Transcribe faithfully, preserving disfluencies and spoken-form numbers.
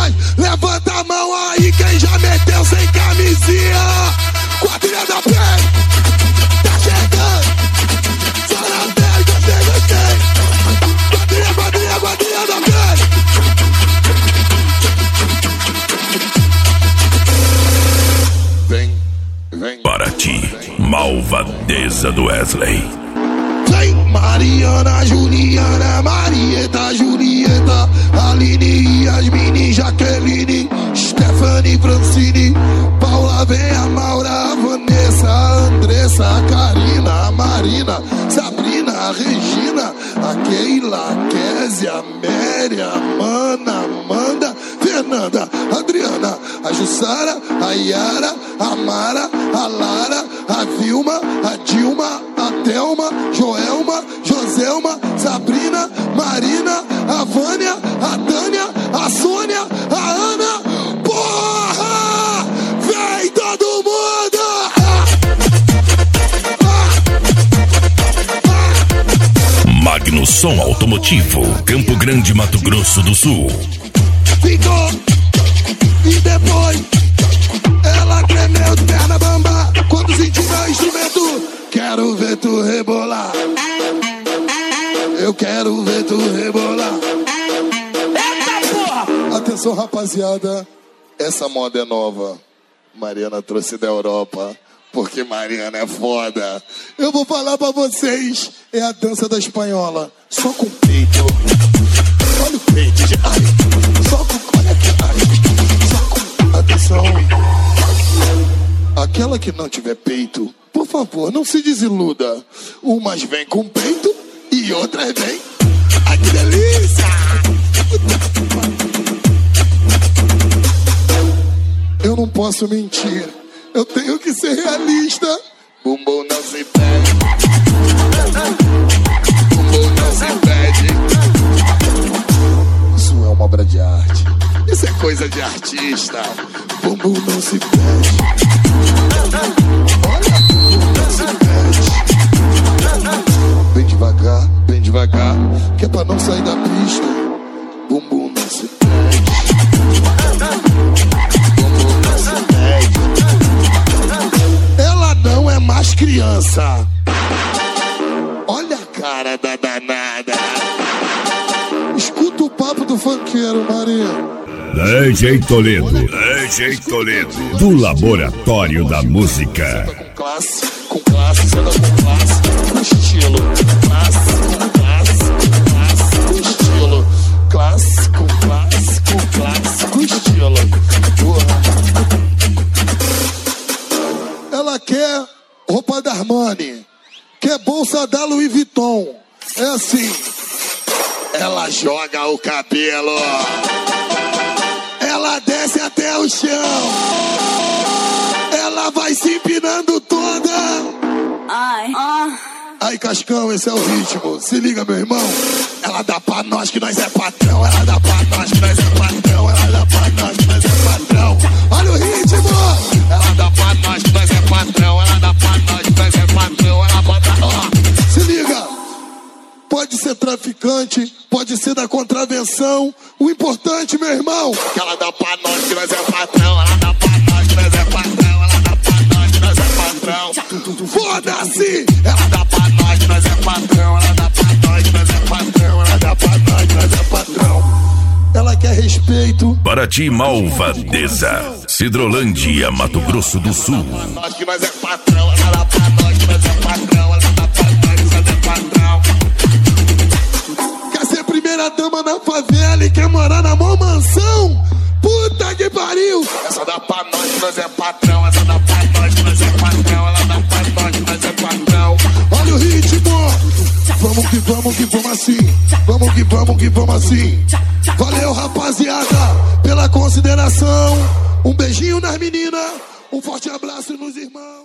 meninas, levanta a mão aí quem já meteu sem camisinha. Quadrilha da pele, tá chegando. Só na pele, gostei, gostei. Quadrilha, quadrilha, quadrilha da pele. Vem, vem. Para ti, malvadeza do Wesley. Vem, Mariana, Juliana, Marieta, Julieta, Aline, Yasmine, Jaqueline, Stephanie, Francine, Paula, vem a Maura, a Vanessa, a Andressa, a Karina, a Marina, Sabrina, a Regina, a Keila, a Kézia, a Mary, a Mana, Amanda, Fernanda, a Adriana, a Jussara, a Yara, a Mara, a Lara, a Vilma, a Dilma, a Thelma, Joelma, Joselma, Sabrina, Marina, a Vânia, a Tânia, a Sônia, a Ana. Porra! Vem todo mundo! Magno Som Automotivo, Campo Grande, Mato Grosso do Sul. Ficou e depois ela tremeu de perna bamba quando sentiu meu instrumento. Quero ver tu rebolar. Eu quero ver tu rebolar. Eita porra! Atenção, rapaziada, essa moda é nova. Mariana trouxe da Europa, porque Mariana é foda. Eu vou falar pra vocês, é a dança da espanhola. Só com peito. Olha o peito, ai. Só com, olha aqui, ai. Só com, atenção. Aquela que não tiver peito, por favor, não se desiluda. Umas vêm com peito e outras vêm. Ai, que delícia! Eu não posso mentir. Eu tenho que ser realista. Bumbum não se perde. Bumbum não se perde. Isso é uma obra de arte. Isso é coisa de artista. Bumbum não se perde. Olha, bumbum não se perde. Bem devagar, bem devagar, que é pra não sair da pista. Bumbum não se perde. Bumbum não se perde. Ela não é mais criança. Olha a cara da danada. Escuta o papo do funkeiro, Maria. D J Toledo, D J Toledo, do Laboratório da Música. Com classe, com classe, senta com classe, com estilo. Classe, com classe, com classe, com estilo. Classe, com classe, com classe, com estilo. Porra. Ela quer roupa da Armani, quer bolsa da Louis Vuitton. É assim. Ela joga o cabelo. Ela desce até o chão. Ela vai se empinando toda. Ai, ah. Aí, Cascão, esse é o ritmo. Se liga, meu irmão. Ela dá pra nós que nós é patrão. Ela dá pra nós que nós é patrão. Ela dá pra nós que nós é patrão. Olha o ritmo. Ela dá pra nós que nós é patrão. Ela dá pra nós que nós é patrão. Ela bota... Ó, se liga. Pode ser traficante, pode ser da contravenção. O importante, meu irmão, que ela dá pra nós que nós é patrão. Ela dá pra nós que nós é patrão. Ela dá pra nós que nós é patrão. Foda-se! Ela dá pra nós que nós é patrão. Ela dá pra nós que nós é patrão. Ela dá pra nós que nós é patrão. Ela quer respeito. Para ti, malvadeza. Cidrolândia, Mato Grosso do Sul. Ela dá pra nós que nós é patrão. Ela dá pra nós que nós é patrão. Ela dá pra nós que nós é patrão. Primeira dama na favela e quer morar na mó mansão. Puta que pariu. Essa dá pra nós que nós é patrão. Essa dá pra nós que nós é patrão. Ela dá pra nós que nós é patrão. Olha o ritmo. Vamos que vamos que vamos assim. Vamos que vamos que vamos assim. Valeu, rapaziada, pela consideração. Um beijinho nas meninas. Um forte abraço nos irmãos.